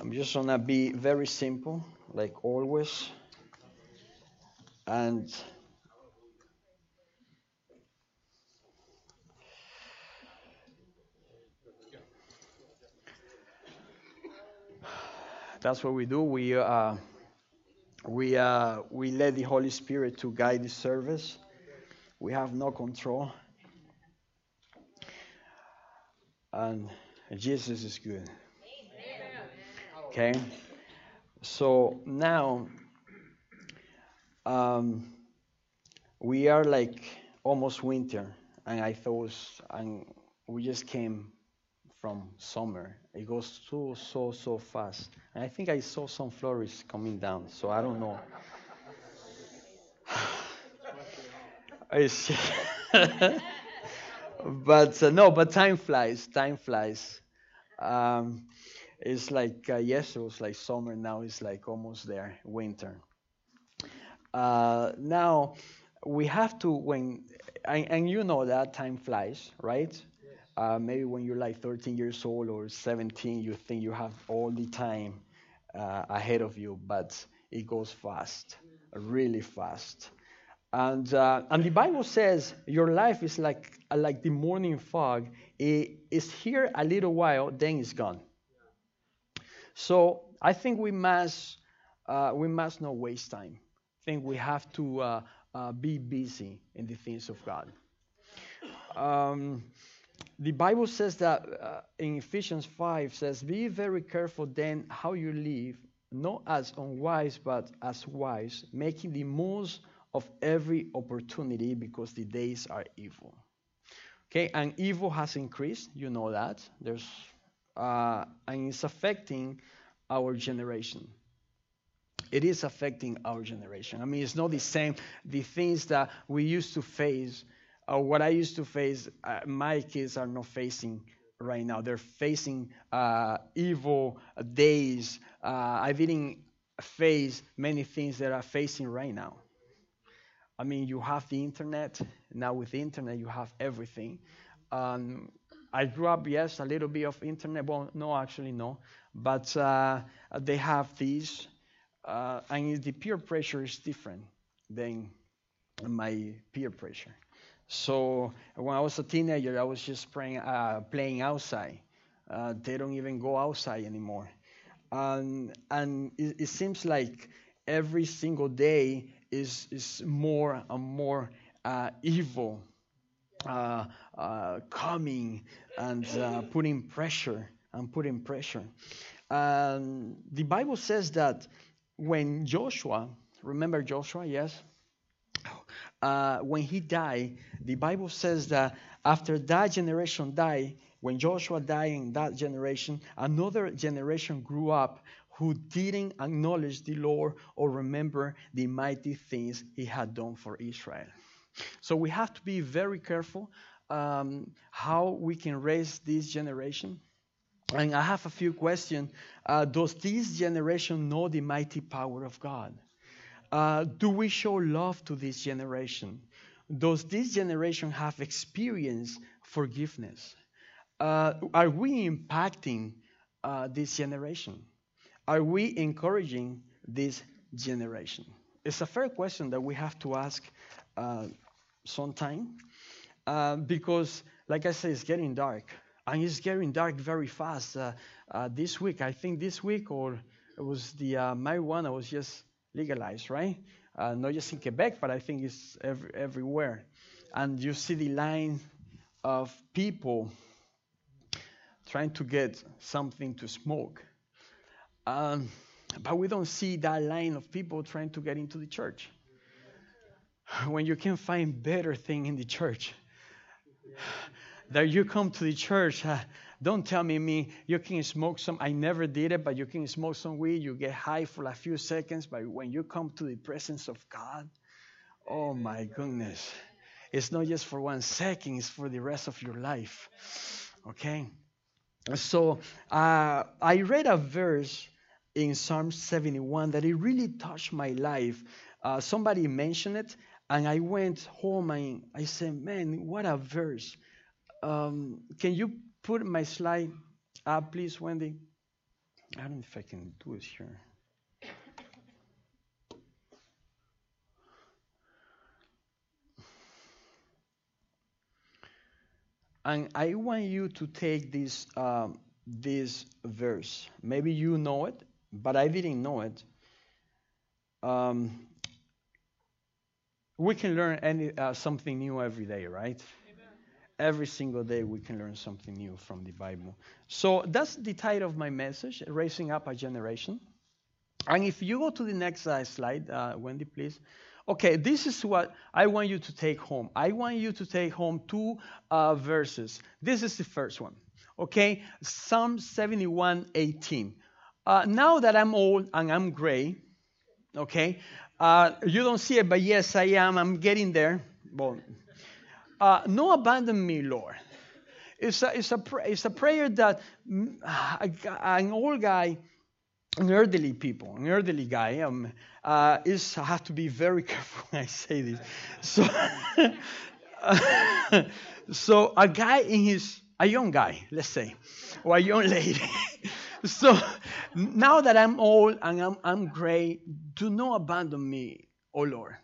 I'm just gonna be very simple, like always. And that's what we do. We let the Holy Spirit to guide the service. We have no control, and Jesus is good. Okay. So now um, we are like almost winter, and I thought, and we just came from summer. It goes so fast. And I think I saw some flowers coming down, so I don't know. It's but no, but time flies. Time flies. Um, it's like yes, it was like summer. Now it's like almost there, winter. Now we have to and you know that time flies, right? Maybe when you're like 13 years old or 17, you think you have all the time ahead of you, but it goes fast, really fast. And the Bible says your life is like the morning fog. It is here a little while, then it's gone. So I think we must not waste time. I think we have to be busy in the things of God. Um, the Bible says that in Ephesians 5 says, "Be very careful then how you live, not as unwise but as wise, making the most of every opportunity because the days are evil." Okay, and evil has increased. You know that and it's affecting our generation. It is affecting our generation. I mean, it's not the same. The things that we used to face, or what I used to face, my kids are not facing right now. They're facing evil days. I didn't face many things that are facing right now. I mean, you have the internet. Now with the internet, you have everything. Um, I grew up, yes, a little bit of internet. Well, no, actually, no. But they have these. And the peer pressure is different than my peer pressure. So when I was a teenager, I was just playing outside. They don't even go outside anymore. And it seems like every single day is more and more evil coming and putting pressure. And the Bible says that when Joshua, remember Joshua, yes? When he died, the Bible says that after that generation died, when Joshua died in that generation, another generation grew up who didn't acknowledge the Lord or remember the mighty things he had done for Israel. So we have to be very careful how we can raise this generation. And I have a few questions. Does this generation know the mighty power of God? Do we show love to this generation? Does this generation have experienced forgiveness? Are we impacting this generation? Are we encouraging this generation? It's a fair question that we have to ask sometime because, like I said, it's getting dark. And it's getting dark very fast. This week, I think this week, or it was the marijuana was just legalized, right? Not just in Quebec, but I think it's everywhere. And you see the line of people trying to get something to smoke. But we don't see that line of people trying to get into the church. When you can find better thing in the church, that you come to the church, don't tell me you can smoke some. I never did it, but you can smoke some weed. You get high for a few seconds, but when you come to the presence of God, oh my goodness, it's not just for 1 second; it's for the rest of your life. Okay, so I read a verse in Psalm 71 that it really touched my life. Somebody mentioned it, and I went home and I said, "Man, what a verse!" Can you put my slide up, please, Wendy? I don't know if I can do it here. And I want you to take this verse. Maybe you know it, but I didn't know it. Um, we can learn something new every day, right? Every single day we can learn something new from the Bible. So that's the title of my message, Raising Up a Generation. And if you go to the next slide, Wendy, please. Okay, this is what I want you to take home. I want you to take home two verses. This is the first one. Okay, Psalm 71:18. Now that I'm old and I'm gray, okay, you don't see it, but yes, I am. I'm getting there. Well, no abandon me, Lord. It's a prayer that an old guy, an elderly guy, I have to be very careful when I say this. So, so a young guy, let's say, or a young lady. So now that I'm old and I'm gray, do not abandon me, oh Lord.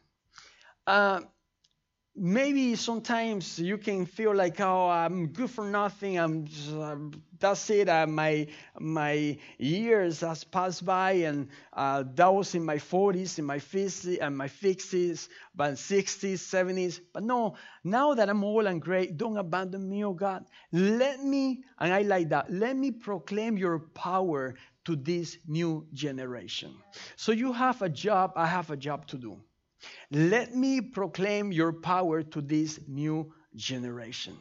Maybe sometimes you can feel like, oh, I'm good for nothing. That's it. My years has passed by, and that was in my 40s, in my 50s, and my 50s, but 60s, 70s. But no, now that I'm old and gray, don't abandon me, oh God. Let me, and I like that. Let me proclaim your power to this new generation. So you have a job. I have a job to do. Let me proclaim your power to this new generation.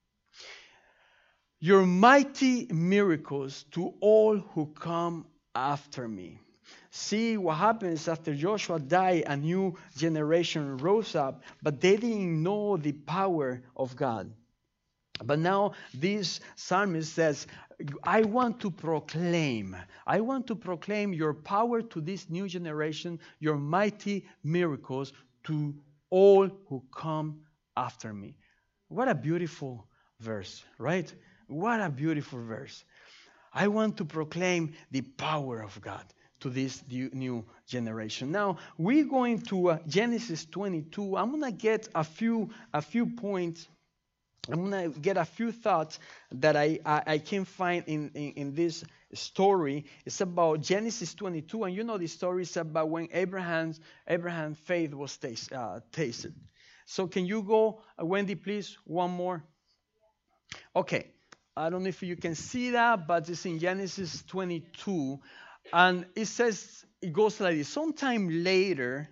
Your mighty miracles to all who come after me. See what happens after Joshua died, a new generation rose up, but they didn't know the power of God. But now this psalmist says, I want to proclaim your power to this new generation, your mighty miracles to all who come after me. What a beautiful verse, right? What a beautiful verse. I want to proclaim the power of God to this new generation. Now, we're going to Genesis 22. I'm going to get a few points. I'm going to get a few thoughts that I can find in this story. It's about Genesis 22, and you know the story is about when Abraham's faith was tasted. So can you go, Wendy, please, one more? Okay. I don't know if you can see that, but it's in Genesis 22, and it goes like this. Sometime later,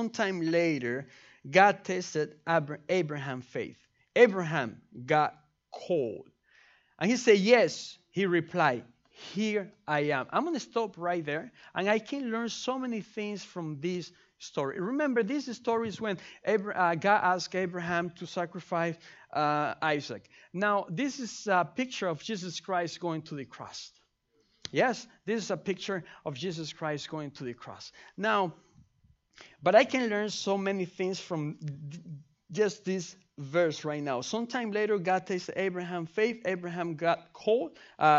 God tested Abraham's faith. Abraham got cold. And he said, yes. He replied, here I am. I'm going to stop right there. And I can learn so many things from this story. Remember, this story is when God asked Abraham to sacrifice Isaac. Now, this is a picture of Jesus Christ going to the cross. Yes, this is a picture of Jesus Christ going to the cross. Now, but I can learn so many things from just this verse right now. Sometime later, God tasted Abraham's faith. Abraham got cold.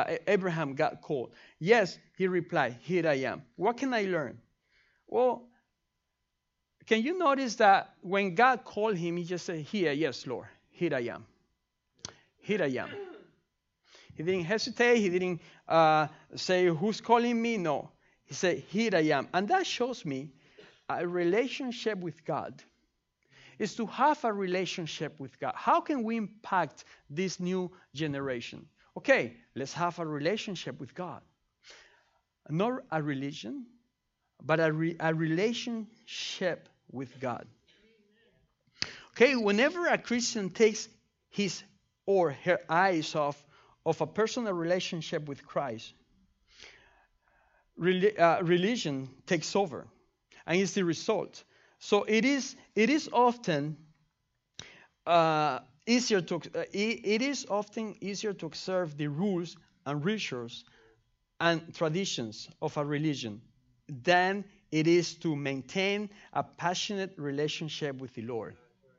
Yes, he replied, here I am. What can I learn? Well, can you notice that when God called him, he just said, here, yes, Lord, here I am. Here I am. He didn't hesitate. He didn't say, who's calling me? No. He said, here I am. And that shows me a relationship with God is to have a relationship with God. How can we impact this new generation? Okay, let's have a relationship with God. Not a religion, but a relationship with God. Okay, whenever a Christian takes his or her eyes off of a personal relationship with Christ, religion takes over, and it's the result. So it is often easier to observe the rules and rituals and traditions of a religion than it is to maintain a passionate relationship with the Lord.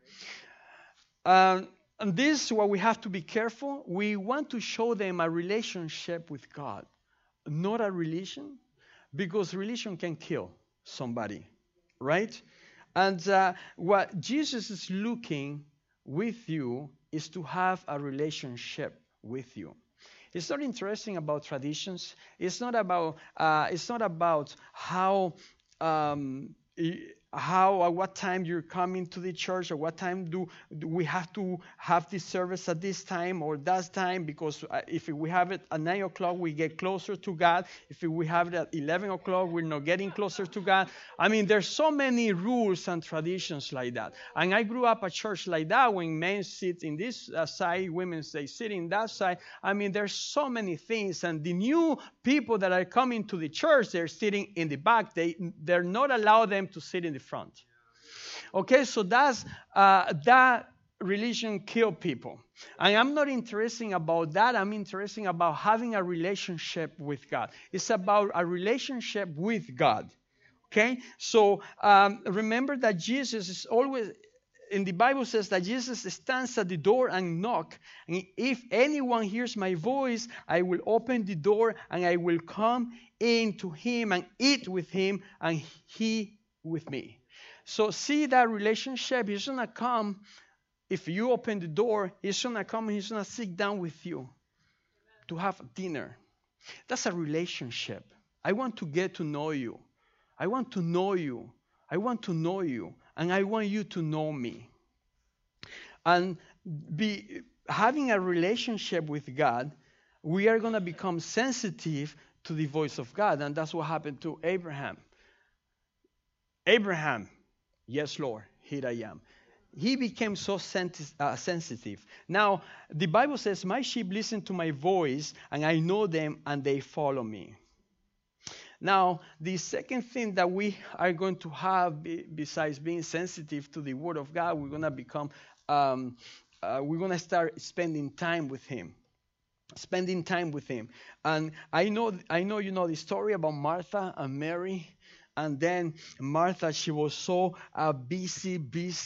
And this is where we have to be careful. We want to show them a relationship with God. not a religion, because religion can kill somebody, right? And what Jesus is looking with you is to have a relationship with you. It's not interesting about traditions. It's not about. It's not about how. How at what time you're coming to the church, or what time do we have to have this service at this time or that time, because if we have it at 9 o'clock we get closer to God. If we have it at 11 o'clock we're not getting closer to God. I mean, there's so many rules and traditions like that, and I grew up at church like that, when men sit in this side, women they sit in that side. I mean, there's so many things, and the new people that are coming to the church, they're sitting in the back. They're not allowed them to sit in the front. Okay, so that's that religion kill people, and I'm not interested about that. I'm interested about having a relationship with God. It's about a relationship with God. Okay, so remember that Jesus is always. In the Bible says that Jesus stands at the door and knock. And if anyone hears my voice, I will open the door and I will come in to him and eat with him and he with me. So see that relationship. He's going to come. If you open the door, he's going to come and he's going to sit down with you to have dinner. That's a relationship. I want to get to know you. I want to know you. I want to know you. And I want you to know me. And having a relationship with God, we are going to become sensitive to the voice of God. And that's what happened to Abraham. Abraham, yes, Lord, here I am. He became so sensitive. Now, the Bible says, my sheep listen to my voice, and I know them, and they follow me. Now, the second thing that we are going to have, besides being sensitive to the Word of God, we're going to become, we're going to start spending time with Him. Spending time with Him. And I know you know the story about Martha and Mary. And then Martha, she was so busy.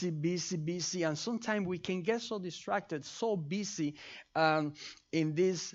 And sometimes we can get so distracted, so busy in this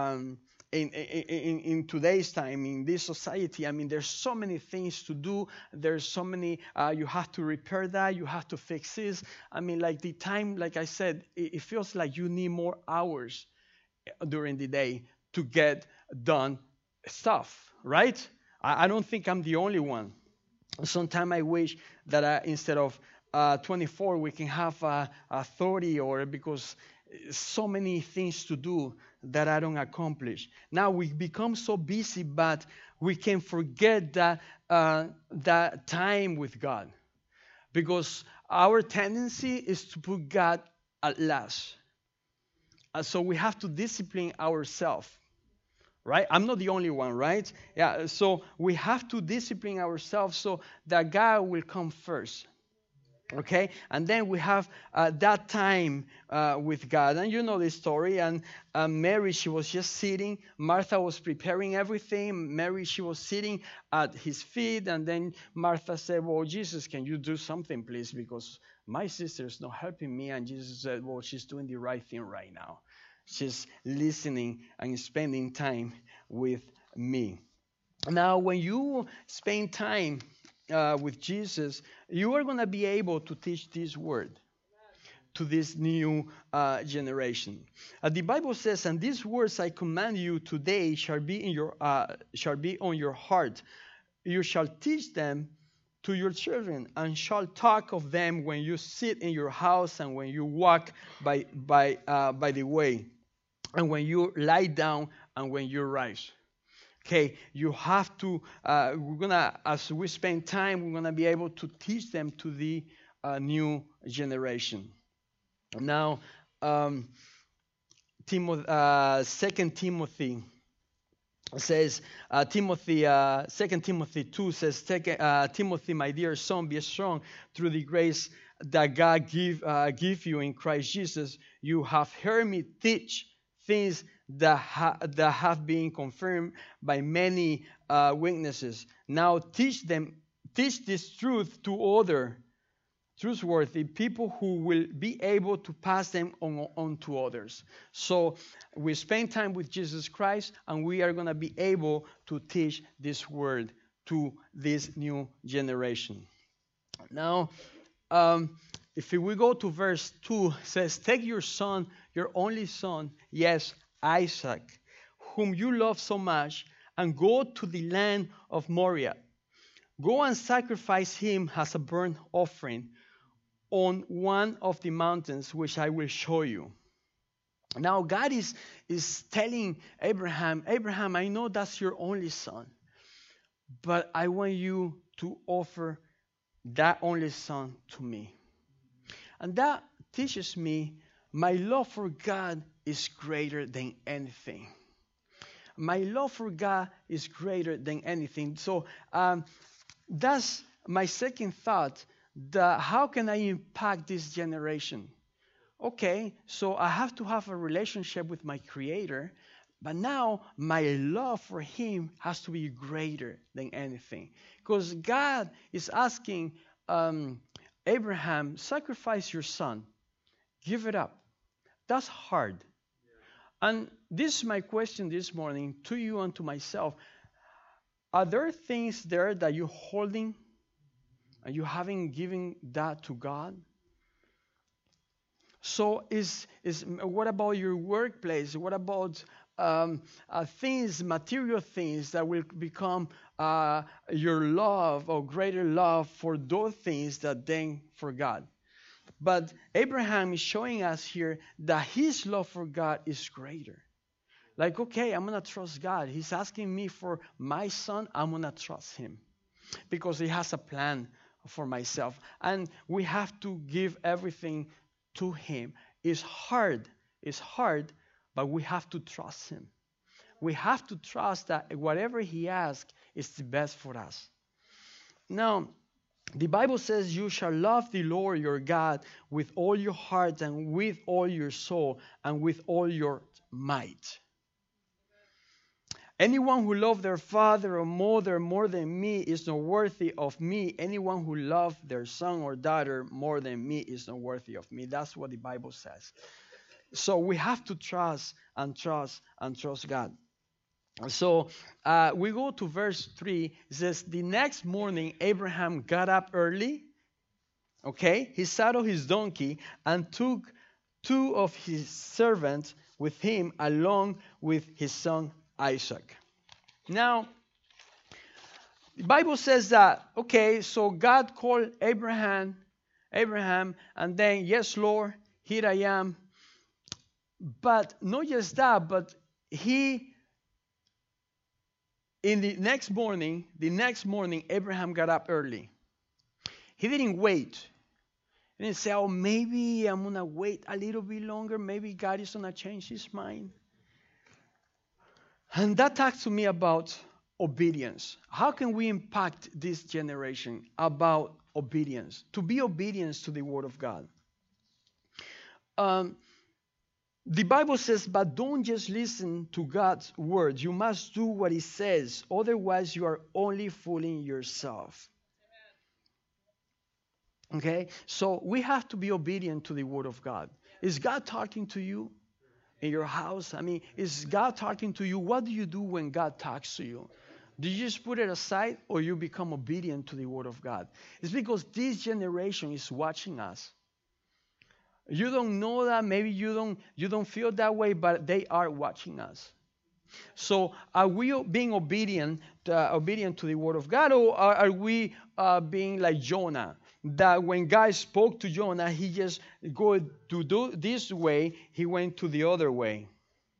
in today's time, in this society. I mean, there's so many things to do. There's so many, you have to repair that, you have to fix this. I mean, like the time, like I said, it feels like you need more hours during the day to get done stuff, right? I don't think I'm the only one. Sometimes I wish that instead of 24, we can have 30, or because so many things to do that I don't accomplish. Now we become so busy, but we can forget that time with God, because our tendency is to put God at last. So we have to discipline ourselves, right? I'm not the only one, right? Yeah. So we have to discipline ourselves so that God will come first. Okay, and then we have that time with God. And you know the story. And Mary, she was just sitting. Martha was preparing everything. Mary, she was sitting at his feet. And then Martha said, well, Jesus, can you do something, please? Because my sister is not helping me. And Jesus said, well, she's doing the right thing right now. She's listening and spending time with me. Now, when you spend time with Jesus, you are going to be able to teach this word to this new generation. The Bible says, "And these words I command you today shall be on your heart. You shall teach them to your children, and shall talk of them when you sit in your house, and when you walk by the way, and when you lie down, and when you rise." Okay, you have to, as we spend time, we're going to be able to teach them to the new generation. Now, 2 Timothy says, 2 Timothy 2 says, Timothy, my dear son, be strong through the grace that God give you in Christ Jesus. You have heard me teach things that have been confirmed by many witnesses. Now teach this truth to trustworthy, people who will be able to pass them on to others. So we spend time with Jesus Christ, and we are going to be able to teach this word to this new generation. Now, if we go to verse 2, it says, take your son, your only son, yes, Isaac, whom you love so much, and go to the land of Moriah. Go and sacrifice him as a burnt offering on one of the mountains which I will show you. Now God is telling Abraham, Abraham, I know that's your only son, but I want you to offer that only son to me. And that teaches me my love for God is greater than anything. My love for God is greater than anything. So that's my second thought. How can I impact this generation? Okay, so I have to have a relationship with my Creator, but now my love for Him has to be greater than anything. Because God is asking Abraham, sacrifice your son. Give it up. That's hard. And this is my question this morning to you and to myself. Are there things there that you're holding and you haven't given that to God? So what about your workplace? What about things, material things that will become your love or greater love for those things that then for God? But Abraham is showing us here that his love for God is greater. Like, okay, I'm going to trust God. He's asking me for my son. I'm going to trust him because he has a plan for myself. And we have to give everything to him. It's hard, but we have to trust him. We have to trust that whatever he asks is the best for us. Now, the Bible says you shall love the Lord your God with all your heart and with all your soul and with all your might. Anyone who loves their father or mother more than me is not worthy of me. Anyone who loves their son or daughter more than me is not worthy of me. That's what the Bible says. So we have to trust and trust and trust God. So we go to verse 3. It says, the next morning Abraham got up early. Okay, he saddled his donkey and took two of his servants with him along with his son Isaac. Now, the Bible says that, okay, so God called Abraham, and then, yes, Lord, here I am. But not just that, but in the next morning, Abraham got up early. He didn't wait. He didn't say, oh, maybe I'm going to wait a little bit longer. Maybe God is going to change his mind. And that talks to me about obedience. How can we impact this generation about obedience? To be obedient to the Word of God. The Bible says, but don't just listen to God's word. You must do what He says. Otherwise, you are only fooling yourself. Okay? So we have to be obedient to the Word of God. Is God talking to you in your house? I mean, is God talking to you? What do you do when God talks to you? Do you just put it aside or you become obedient to the Word of God? It's because this generation is watching us. You don't know that, maybe you don't feel that way, but they are watching us. So are we being obedient to the Word of God, or are we being like Jonah? That when God spoke to Jonah, he just go to do this way, he went to the other way.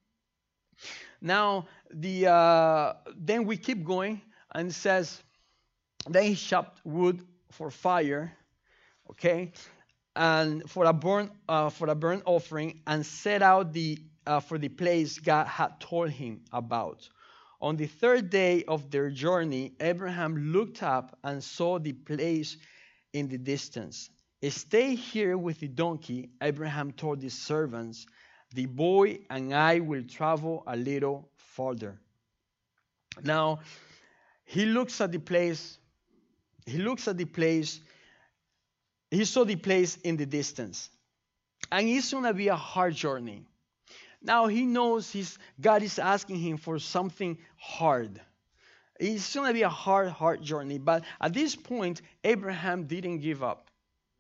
Now, then we keep going, and it says, then he chopped wood for fire, okay, and for a burnt offering, and set out for the place God had told him about. On the third day of their journey, Abraham looked up and saw the place in the distance. Stay here with the donkey, Abraham told his servants. The boy and I will travel a little further. Now, he looks at the place He saw the place in the distance. And it's going to be a hard journey. Now he knows God is asking him for something hard. It's going to be a hard journey. But at this point, Abraham didn't give up.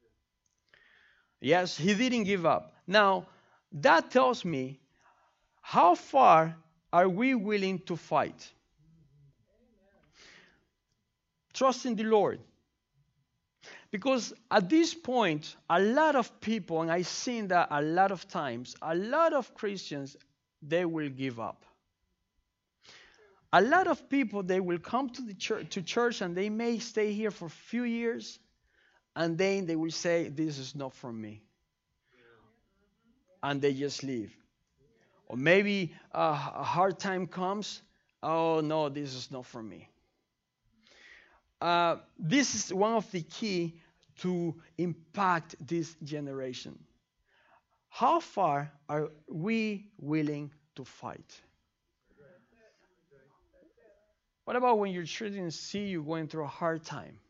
Yes, he didn't give up. Now, that tells me, how far are we willing to fight? Trust in the Lord. Because at this point, a lot of people, and I've seen that a lot of times, a lot of Christians, they will give up. A lot of people, they will come to the church, and they may stay here for a few years, and then they will say, this is not for me. And they just leave. Or maybe a hard time comes, oh no, this is not for me. This is one of the key to impact this generation. How far are we willing to fight? What about when your children see you going through a hard time?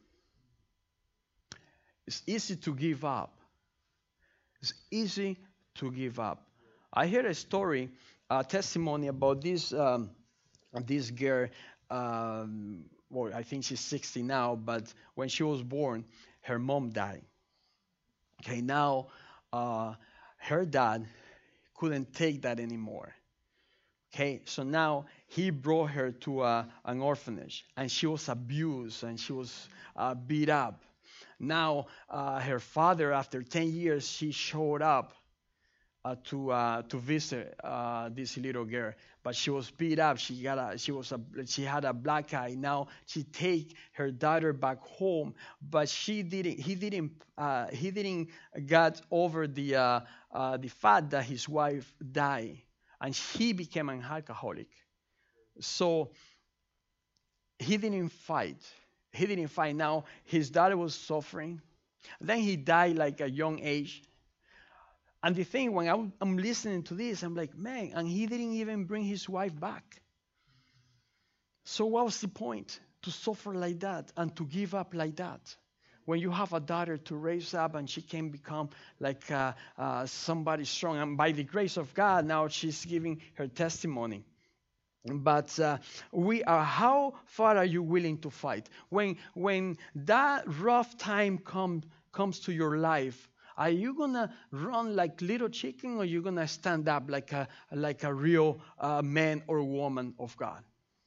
It's easy to give up. It's easy to give up. I heard a story, a testimony about this girl. Well, I think she's 60 now, but when she was born, her mom died. Okay, now her dad couldn't take that anymore. Okay, so now he brought her to an orphanage, and she was abused and she was beat up. Now her father, after 10 years, she showed up to visit this little girl, but she was beat up. She had a black eye. Now she take her daughter back home, but he didn't get over the fact that his wife died, and he became an alcoholic. So he didn't fight. Now his daughter was suffering. Then he died like a young age. And the thing, when I'm listening to this, I'm like, man, and he didn't even bring his wife back. So what was the point? To suffer like that and to give up like that? When you have a daughter to raise up and she can become like somebody strong. And by the grace of God, now she's giving her testimony. But how far are you willing to fight? When that rough time comes to your life, are you gonna run like little chicken, or are you gonna stand up like a real man or woman of God?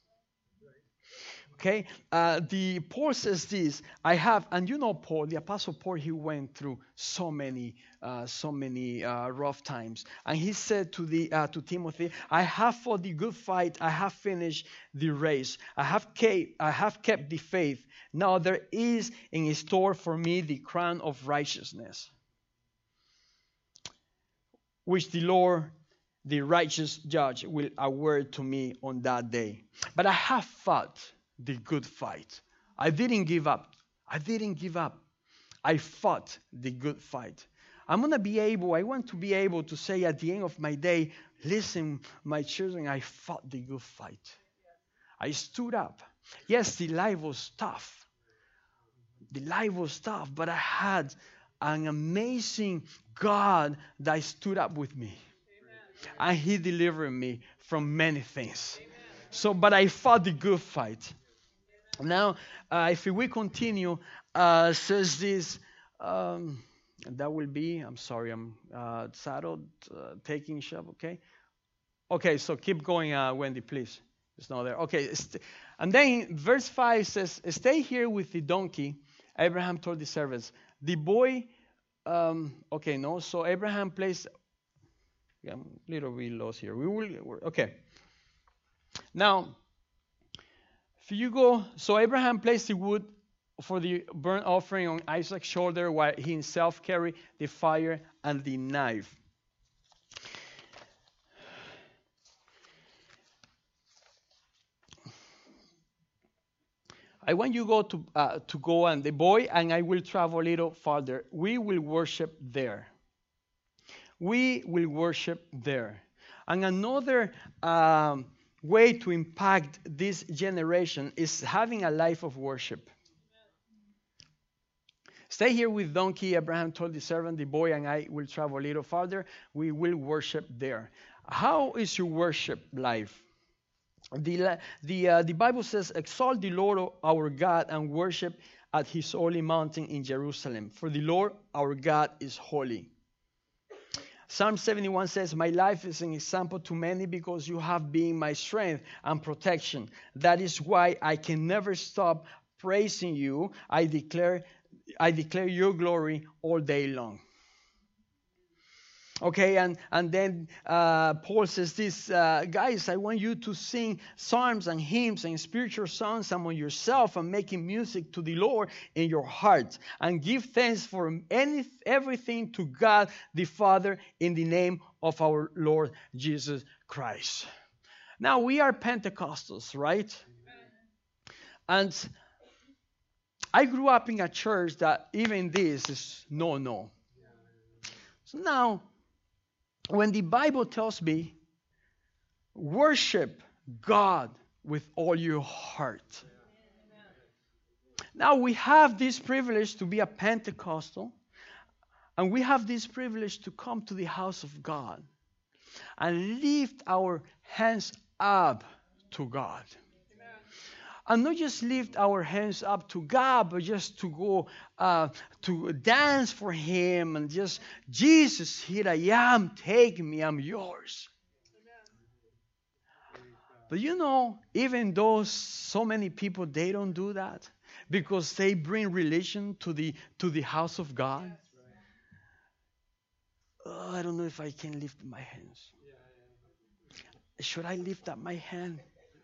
Okay. The Paul says this. And you know Paul, the Apostle Paul, he went through so many rough times, and he said to Timothy, "I have fought the good fight. I have finished the race. I have kept the faith. Now there is in store for me the crown of righteousness, which the Lord, the righteous judge, will award to me on that day. But I have fought the good fight. I didn't give up. I fought the good fight." I want to be able to say at the end of my day, listen, my children, I fought the good fight. I stood up. Yes, the life was tough. But I had an amazing God that stood up with me. Amen. And he delivered me from many things. Amen. But I fought the good fight. Amen. Now, if we continue, says this, that will be, I'm sorry, I'm saddled, taking shop, okay? Okay, so keep going, Wendy, please. It's not there. Okay, and then verse 5 says, "Stay here with the donkey." Abraham told the servants. The boy, so Abraham placed, I'm a little bit lost here. Okay. Now, if you go, so Abraham placed the wood for the burnt offering on Isaac's shoulder, while he himself carried the fire and the knife. I want you to go and the boy and I will travel a little farther. We will worship there. And another way to impact this generation is having a life of worship. Stay here with donkey. Abraham told the servant, the boy and I will travel a little farther. We will worship there. How is your worship life? The Bible says, exalt the Lord our God and worship at his holy mountain in Jerusalem. For the Lord our God is holy. Psalm 71 says, my life is an example to many because you have been my strength and protection. That is why I can never stop praising you. I declare your glory all day long. Okay, and then Paul says this, guys, I want you to sing psalms and hymns and spiritual songs among yourself and making music to the Lord in your heart. And give thanks for everything to God the Father in the name of our Lord Jesus Christ. Now, we are Pentecostals, right? And I grew up in a church that even this is no. So now, when the Bible tells me, worship God with all your heart. Now we have this privilege to be a Pentecostal, and we have this privilege to come to the house of God and lift our hands up to God. And not just lift our hands up to God, but just to go to dance for Him and just, Jesus, here I am, take me, I'm yours. But you know, even though so many people, they don't do that because they bring religion to the house of God. Oh, I don't know if I can lift my hands. Should I lift up my hand?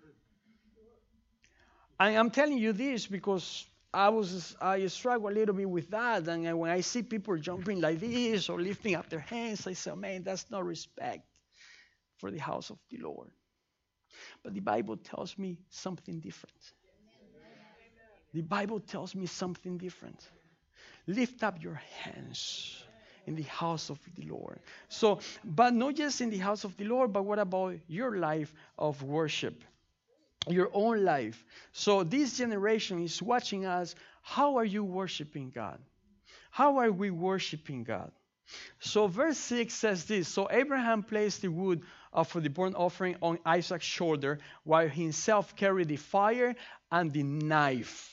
I'm telling you this because I struggle a little bit with that. And when I see people jumping like this or lifting up their hands, I say, man, that's not respect for the house of the Lord. But the Bible tells me something different. The Bible tells me something different. Lift up your hands in the house of the Lord. So, but not just in the house of the Lord, but what about your life of worship? Your own life. So this generation is watching us. How are you worshiping God? How are we worshiping God? So verse 6 says this. So Abraham placed the wood for the burnt offering on Isaac's shoulder, while he himself carried the fire and the knife.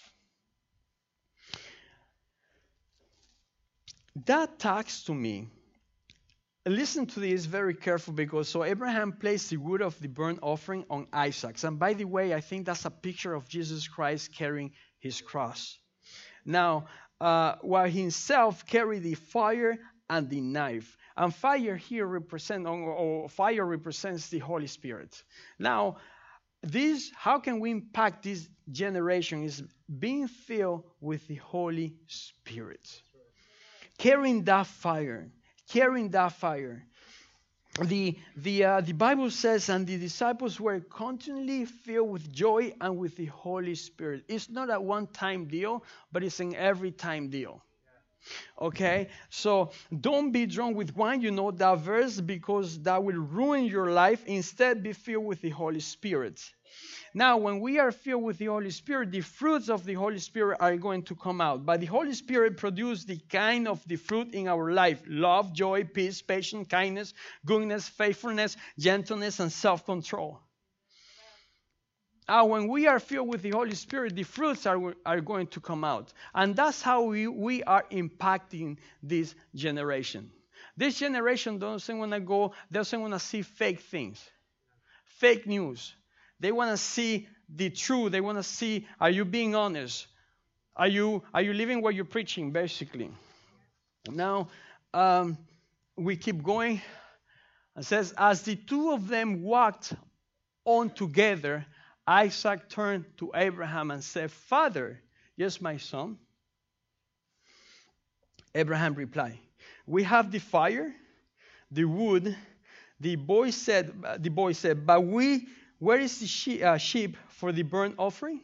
That talks to me. Listen to this very careful because so Abraham placed the wood of the burnt offering on Isaac's. And by the way, I think that's a picture of Jesus Christ carrying his cross. Now, while he himself carried the fire and the knife. And fire here fire represents the Holy Spirit. Now, how can we impact this generation is being filled with the Holy Spirit. Carrying that fire. The Bible says, and the disciples were continually filled with joy and with the Holy Spirit. It's not a one-time deal, but it's an every-time deal. Okay? So don't be drunk with wine, you know that verse, because that will ruin your life. Instead, be filled with the Holy Spirit. Now, when we are filled with the Holy Spirit, the fruits of the Holy Spirit are going to come out. But the Holy Spirit produces the kind of the fruit in our life: love, joy, peace, patience, kindness, goodness, faithfulness, gentleness, and self-control. When we are filled with the Holy Spirit, the fruits are going to come out. And that's how we are impacting this generation. This generation doesn't want to see fake things, fake news. They want to see the truth. They want to see, are you being honest? Are you living what you're preaching, basically? Now, we keep going. It says, as the two of them walked on together, Isaac turned to Abraham and said, Father, yes, my son. Abraham replied, we have the fire, the wood. The boy said, but where is the sheep for the burnt offering?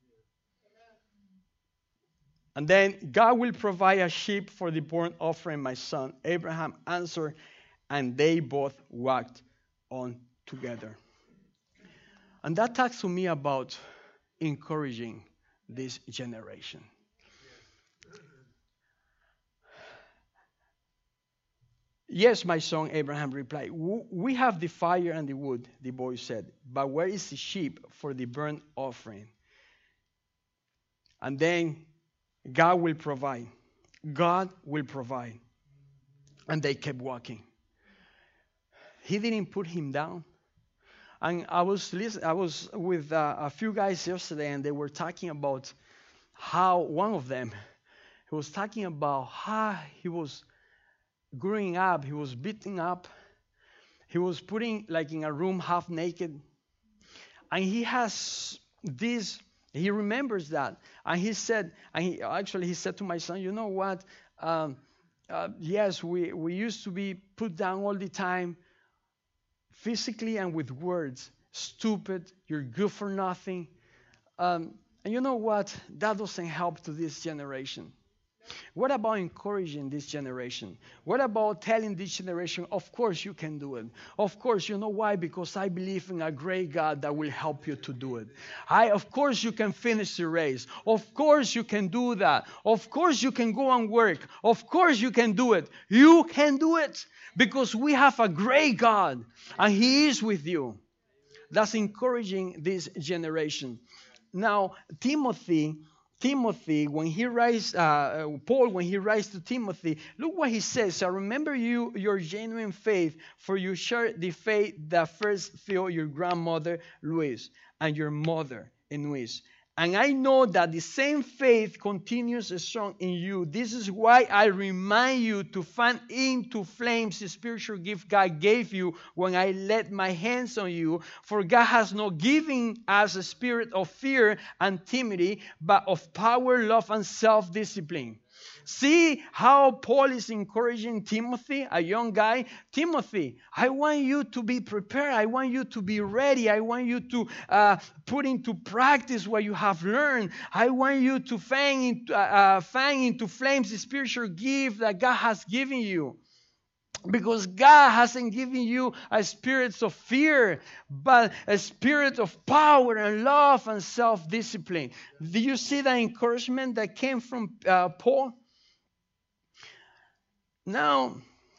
And then, God will provide a sheep for the burnt offering, my son. Abraham answered, and they both walked on together. And that talks to me about encouraging this generation. Yes, my son, Abraham replied. We have the fire and the wood, the boy said, but where is the sheep for the burnt offering? And then God will provide. God will provide. And they kept walking. He didn't put him down. And I was with a few guys yesterday, and they were talking about how one of them, he was talking about how he was growing up, he was beaten up, he was putting like in a room half naked, and he has this. He remembers that, and he said, he said to my son, you know what? Yes, we used to be put down all the time, physically and with words. Stupid, you're good for nothing. And you know what? That doesn't help to this generation. What about encouraging this generation? What about telling this generation, of course you can do it. Of course, you know why? Because I believe in a great God that will help you to do it. Of course you can finish the race. Of course you can do that. Of course you can go and work. Of course you can do it. You can do it because we have a great God and He is with you. That's encouraging this generation. Now, Timothy, when he writes, Paul, when he writes to Timothy, look what he says. I remember your genuine faith, for you share the faith that first filled your grandmother, Louise, and your mother, Eunice. And I know that the same faith continues strong in you. This is why I remind you to fan into flames the spiritual gift God gave you when I laid my hands on you. For God has not given us a spirit of fear and timidity, but of power, love, and self-discipline. See how Paul is encouraging Timothy, a young guy. Timothy, I want you to be prepared. I want you to be ready. I want you to put into practice what you have learned. I want you to fan into flames the spiritual gift that God has given you. Because God hasn't given you a spirit of fear, but a spirit of power and love and self-discipline. Do you see the encouragement that came from Paul? Now,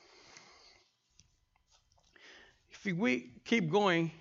if we keep going,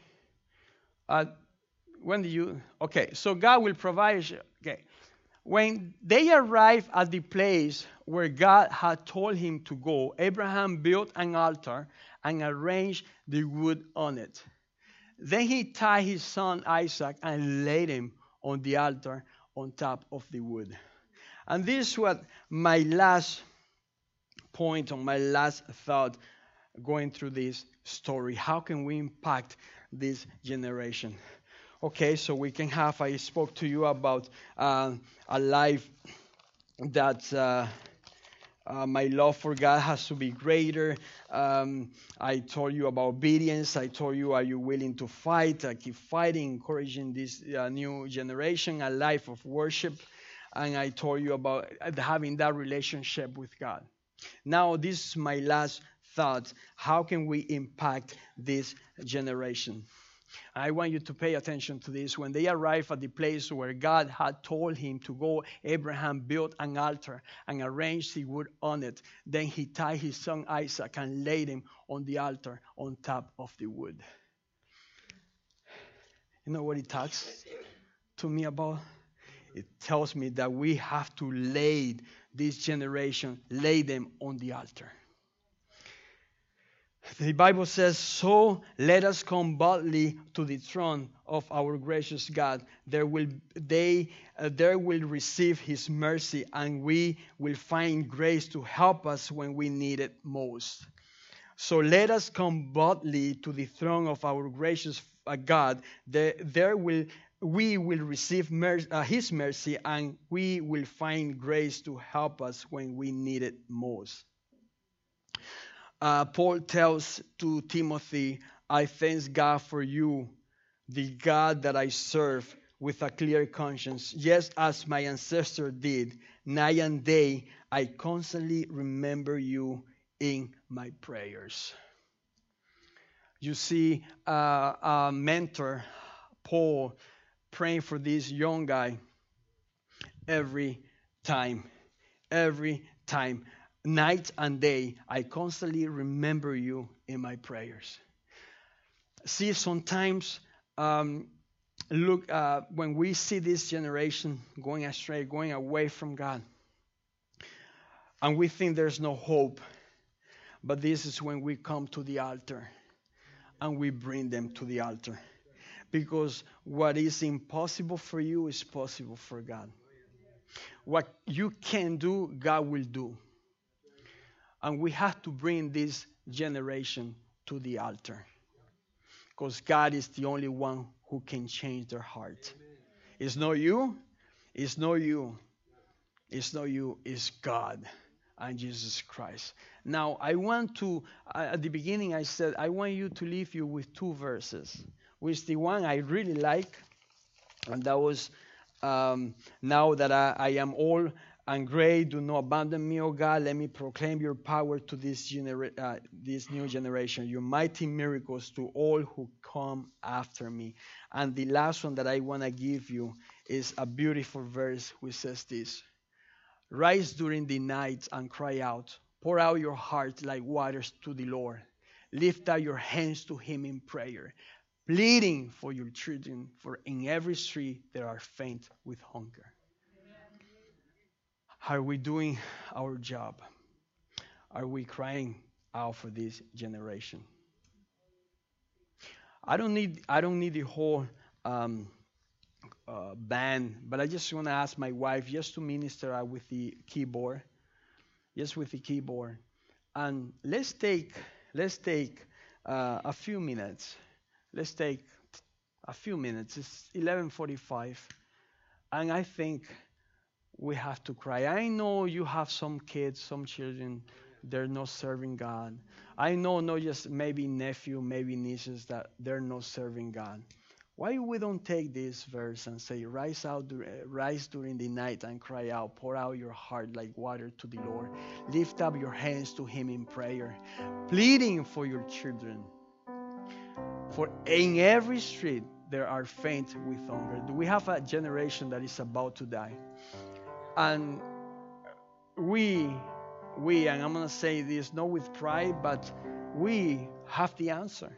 so God will provide. Okay. When they arrived at the place where God had told him to go, Abraham built an altar and arranged the wood on it. Then he tied his son Isaac and laid him on the altar on top of the wood. And this is what my last point, on my last thought going through this story. How can we impact this generation? Okay, so we can have, I spoke to you about a life that my love for God has to be greater. I told you about obedience. I told you, are you willing to fight? I keep fighting, encouraging this new generation, a life of worship. And I told you about having that relationship with God. Now, this is my last thought. How can we impact this generation? I want you to pay attention to this. When they arrived at the place where God had told him to go, Abraham built an altar and arranged the wood on it. Then he tied his son Isaac and laid him on the altar on top of the wood. You know what it talks to me about? It tells me that we have to lay this generation, lay them on the altar. The Bible says, so let us come boldly to the throne of our gracious God. There will receive his mercy, and we will find grace to help us when we need it most. So let us come boldly to the throne of our gracious God. We will receive his mercy, and we will find grace to help us when we need it most. Paul tells to Timothy, I thank God for you, the God that I serve with a clear conscience. Just as my ancestor did, night and day, I constantly remember you in my prayers. You see, a mentor, Paul, praying for this young guy every time. night and day, I constantly remember you in my prayers. See, sometimes, look, when we see this generation going astray, going away from God, and we think there's no hope, but this is when we come to the altar and we bring them to the altar. Because what is impossible for you is possible for God. What you can do, God will do. And we have to bring this generation to the altar. Because God is the only one who can change their heart. It's not you. It's not you. It's not you. It's God and Jesus Christ. Now, I want to, at the beginning I said, I want you to leave you with two verses. Which the one I really like, and that was, now that I am old and gray, do not abandon me, O God. Let me proclaim your power to this new generation, your mighty miracles to all who come after me. And the last one that I want to give you is a beautiful verse which says this: rise during the night and cry out. Pour out your heart like waters to the Lord. Lift up your hands to him in prayer, pleading for your children, for in every street there are faint with hunger. Are we doing our job? Are we crying out for this generation? I don't need the whole band, but I just want to ask my wife just to minister out with the keyboard, and let's take a few minutes. Let's take a few minutes. It's 11:45, and I think we have to cry. I know you have some kids, some children, they're not serving God. I know not just maybe nephew, maybe nieces that they're not serving God. Why we don't take this verse and say, rise during the night and cry out, pour out your heart like water to the Lord. Lift up your hands to him in prayer, pleading for your children. For in every street there are faint with hunger. We have a generation that is about to die. And we, and I'm going to say this not with pride, but we have the answer.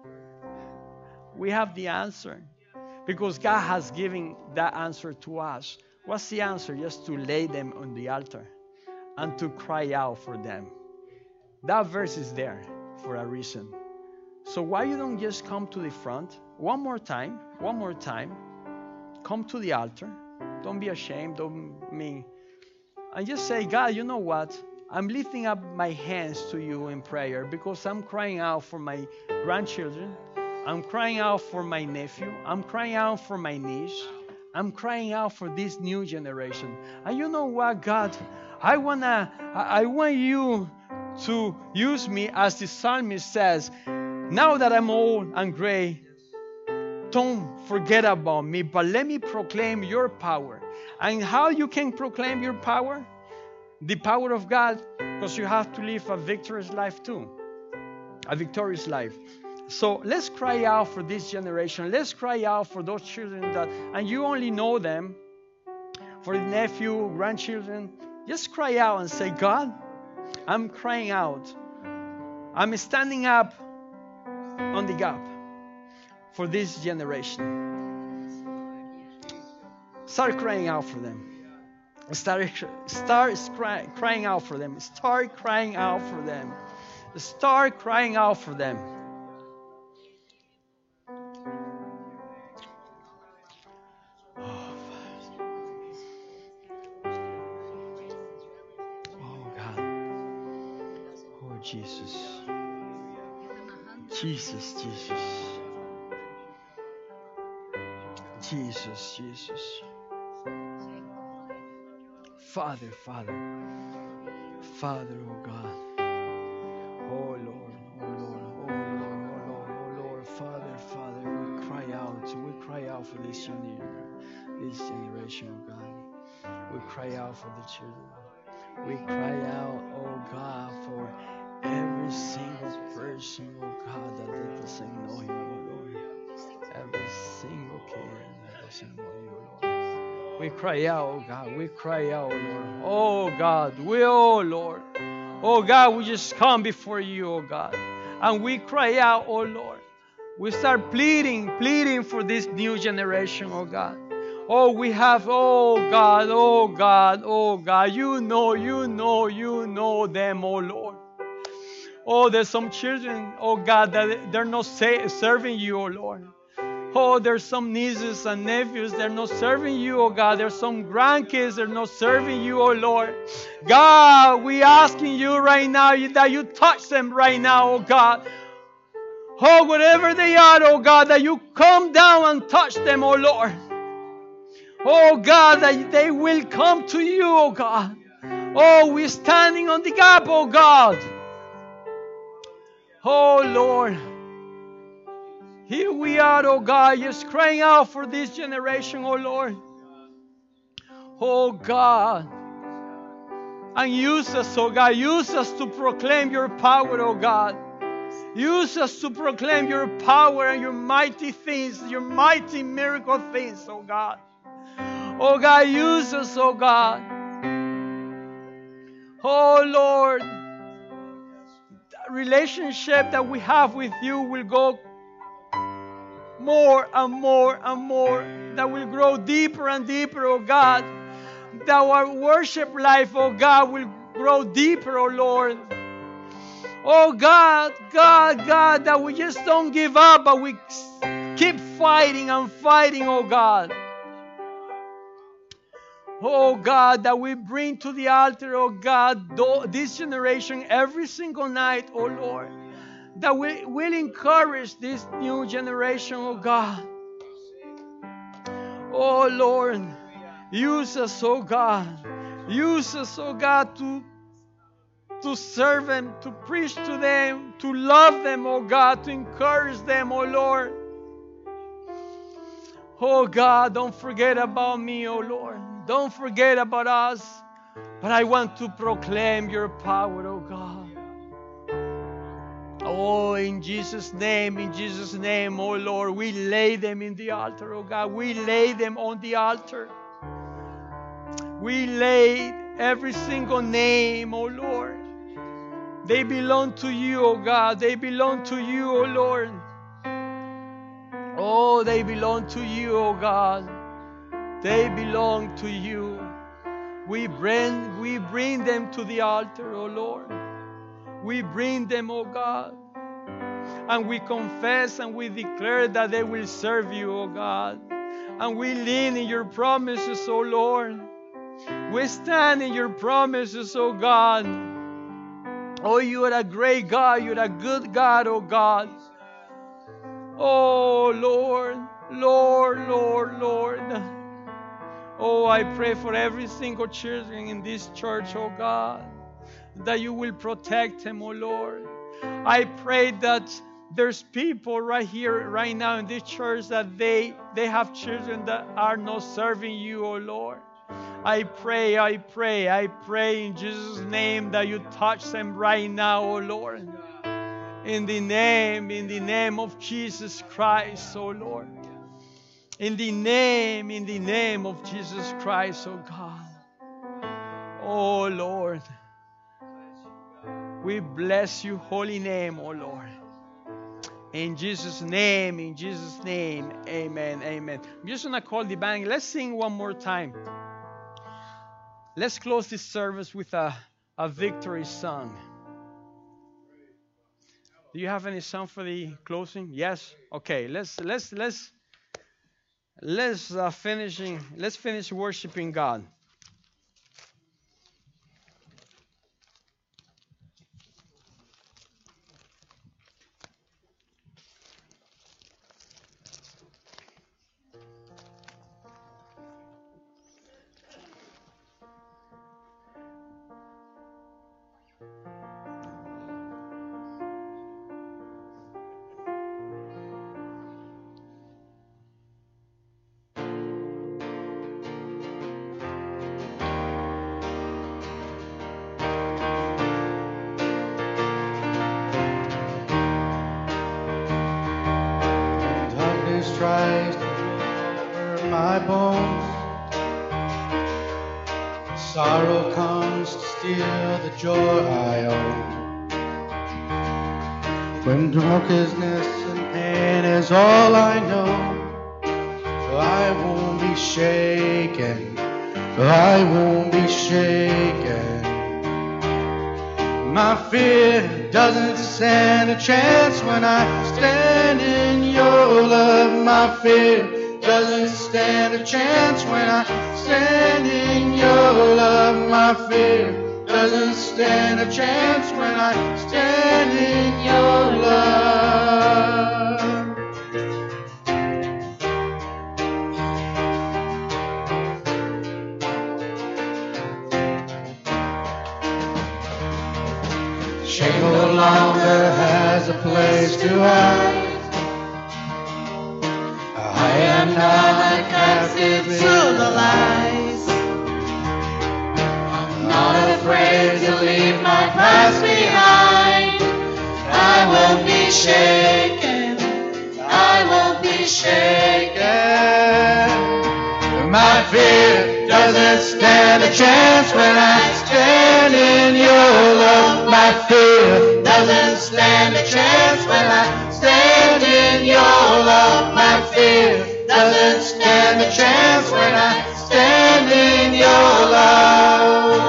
We have the answer. Because God has given that answer to us. What's the answer? Just to lay them on the altar and to cry out for them. That verse is there for a reason. So why you don't just come to the front one more time, come to the altar. Don't be ashamed, and just say, God, you know what? I'm lifting up my hands to you in prayer because I'm crying out for my grandchildren. I'm crying out for my nephew. I'm crying out for my niece. I'm crying out for this new generation. And you know what, God? I want you to use me as the psalmist says, now that I'm old and gray, don't forget about me, but let me proclaim your power. And how you can proclaim your power? The power of God, because you have to live a victorious life too. A victorious life. So let's cry out for this generation. Let's cry out for those children and you only know them, for the nephew, grandchildren. Just cry out and say, God, I'm crying out. I'm standing up on the gap for this generation. Start crying out for them. Start crying out for them. Start crying out for them. Start crying out for them. Oh God. Oh Jesus. Jesus. Father, oh God. Oh Lord, Father, we cry out for this generation, oh God. We cry out for the children. We cry out, oh God, for every single person, oh God, that doesn't know you, oh Lord. Every single kid that doesn't know you, Lord. We cry out, oh God. We cry out, Lord. Oh God, oh Lord. Oh God, we just come before you, oh God. And we cry out, oh Lord. We start pleading for this new generation, oh God. Oh, we have, oh God, oh God, oh God. You know them, oh Lord. Oh, there's some children, oh God, that they're not serving you, oh Lord. Oh, there's some nieces and nephews, they're not serving you, oh God. There's some grandkids, they're not serving you, oh Lord. God, we asking you right now that you touch them right now, oh God. Oh, whatever they are, oh God, that you come down and touch them, oh Lord. Oh God, that they will come to you, oh God. Oh, we're standing on the gap, oh God. Oh Lord. Here we are, oh God, just crying out for this generation, oh Lord. Oh God. And use us, oh God. Use us to proclaim your power, oh God. Use us to proclaim your power and your mighty things, your mighty miracle things, oh God. Oh God, use us, oh God. Oh Lord. The relationship that we have with you will go more and more and more. That will grow deeper and deeper, oh God. That our worship life, oh God, will grow deeper, oh Lord. Oh God, that we just don't give up, but we keep fighting and fighting, oh God. Oh God, that we bring to the altar, oh God, this generation every single night, oh Lord. That we will encourage this new generation, oh God. Oh Lord, use us, oh God. Use us, oh God, to serve them, to preach to them, to love them, oh God, to encourage them, oh Lord. Oh God, don't forget about me, oh Lord. Don't forget about us. But I want to proclaim your power, oh God. Oh, in Jesus' name, oh Lord, we lay them in the altar, oh God. We lay them on the altar. We lay every single name, oh Lord. They belong to you, oh God. They belong to you, oh Lord. Oh, they belong to you, oh God. They belong to you. We bring them to the altar, oh Lord. We bring them, oh God. And we confess and we declare that they will serve you, oh God. And we lean in your promises, oh Lord. We stand in your promises, oh God. Oh, you are a great God. You are a good God, oh God. Oh, Lord, Lord, Lord, Lord. Oh, I pray for every single children in this church, oh God, that you will protect them, oh Lord. I pray that there's people right here, right now in this church that they have children that are not serving you, oh Lord. I pray in Jesus' name that you touch them right now, oh Lord. In the name of Jesus Christ, oh Lord. In the name of Jesus Christ, oh God. Oh Lord. We bless your holy name, oh Lord. In Jesus' name, amen, amen. I'm just going to call the band. Let's sing one more time. Let's close this service with a victory song. Do you have any song for the closing? Yes? Okay, let's finish worshiping God. Tries to cover my bones. Sorrow comes to steal the joy I own. When darkness and pain is all I know, I won't be shaken. I won't be shaken. My fear doesn't stand a chance when I stand in your love. My fear doesn't stand a chance when I stand in your love. My fear doesn't stand a chance when I stand in your love. Shame no longer has a place to hide. I am not captive to the lies. I'm not afraid to leave my past behind. I won't be shaken. I won't be shaken. My fear doesn't stand a chance when I stand in your love. My fear doesn't stand a chance when I stand in your love. My fear doesn't stand a chance when I stand in your love.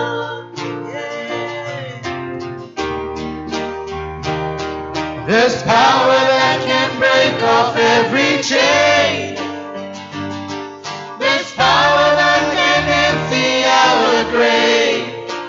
There's power that can break off every chain. There's power that can empty our grave.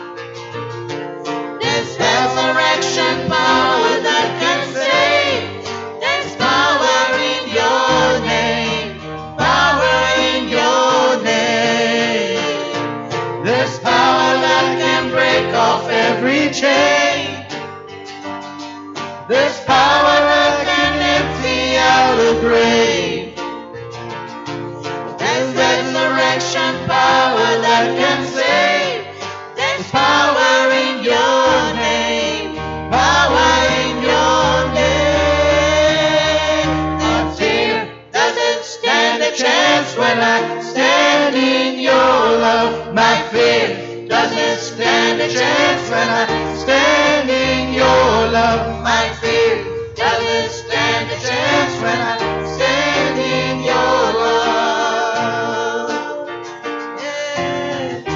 There's resurrection power that can save. There's power in your name. Power in your name. There's power that can break off every chain. There's power that can empty out a grave. There's resurrection power that can save. There's power in your name. Power in your name. My fear doesn't stand a chance when I stand in your love. My fear doesn't stand a chance when I stand in your love. My fear doesn't stand a chance when I stand in your love. Yeah.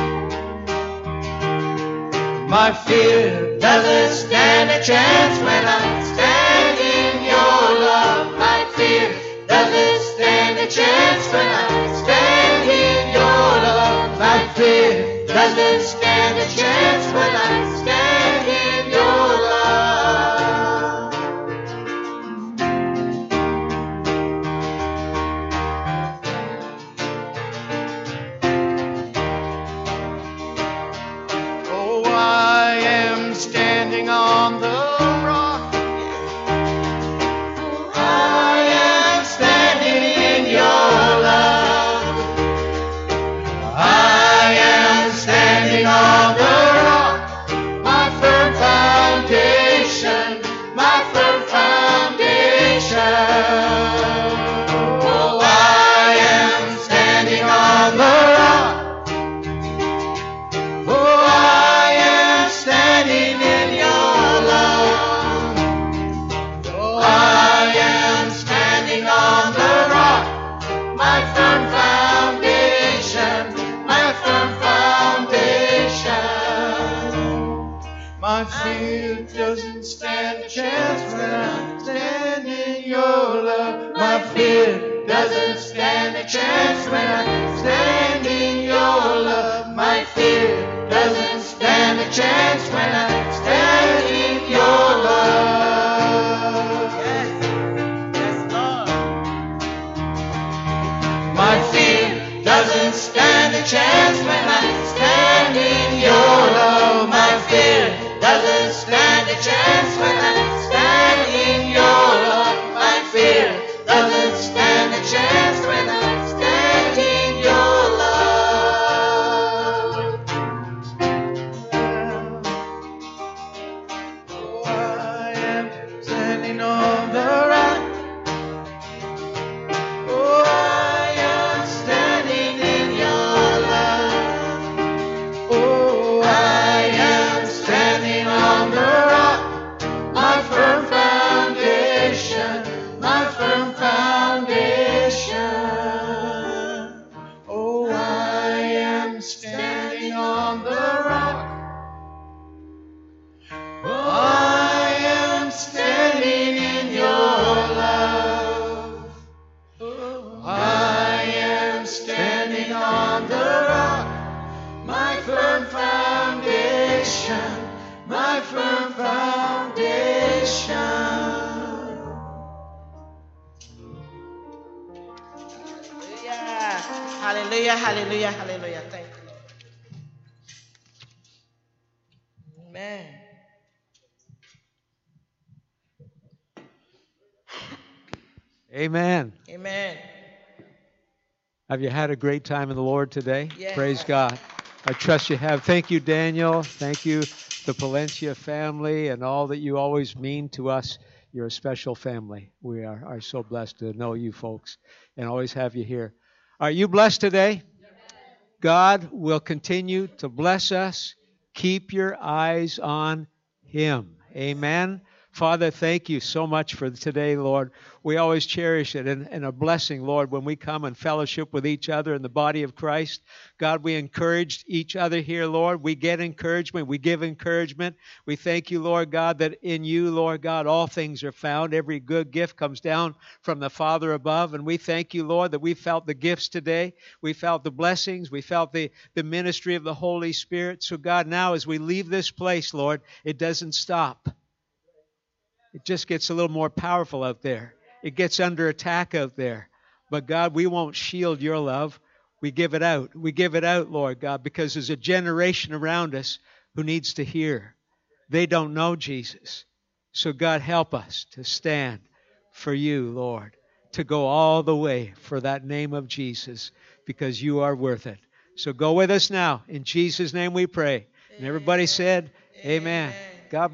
My fear doesn't stand a chance when I stand in your love. My fear doesn't stand a chance when I stand in your love. My fear doesn't stand a chance when I stand in your love. Oh, I am standing on the rock. I am standing in your love. I am standing on the rock, my firm foundation, my firm foundation. Oh, I am standing on the rock. Oh, I am standing in your love. Oh, I am standing on the rock, my firm foundation, my firm foundation. My fear doesn't stand a chance when I stand in your love. My fear doesn't stand a chance when I stand in your love. My fear doesn't stand a chance when I stand in your love. Yes, yes, Lord. My fear doesn't stand a chance when I stand in your love. My fear doesn't stand a chance when I stand in your love. My fear doesn't stand a chance when I stand in your love. Oh, I am standing on the rock. Oh, I am standing in your love. Oh, Hallelujah, hallelujah, hallelujah. Thank you, Lord. Amen. Amen. Amen. Have you had a great time in the Lord today? Yes. Praise God. I trust you have. Thank you, Daniel. Thank you, the Palencia family, and all that you always mean to us. You're a special family. We are so blessed to know you folks and always have you here. Are you blessed today? God will continue to bless us. Keep your eyes on Him. Amen. Father, thank you so much for today, Lord. We always cherish it and a blessing, Lord, when we come and fellowship with each other in the body of Christ. God, we encourage each other here, Lord. We get encouragement. We give encouragement. We thank you, Lord God, that in you, Lord God, all things are found. Every good gift comes down from the Father above. And we thank you, Lord, that we felt the gifts today. We felt the blessings. We felt the ministry of the Holy Spirit. So, God, now as we leave this place, Lord, it doesn't stop. It just gets a little more powerful out there. It gets under attack out there. But God, we won't shield your love. We give it out. We give it out, Lord God, because there's a generation around us who needs to hear. They don't know Jesus. So God, help us to stand for you, Lord, to go all the way for that name of Jesus, because you are worth it. So go with us now. In Jesus' name we pray. And everybody said, Amen.